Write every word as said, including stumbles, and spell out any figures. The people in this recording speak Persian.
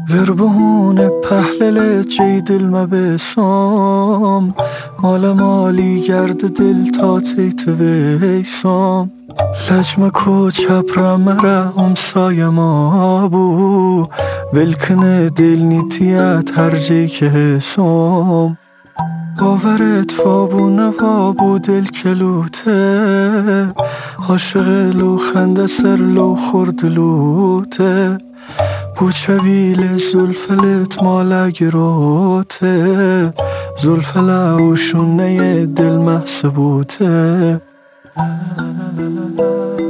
وربهون پهلل جی دل مبسام مال مالی گرد دل تا تیت ویسام لجم کو چپرم مره امسای ما بو ولکن دل نیتیت هر جی که حسام باورت فابو نوابو دل کلوته عاشق لو خنده سر لو خورد لوته بوچویل زلفلت مالا گروته زلفلا و شونه دل محسبوته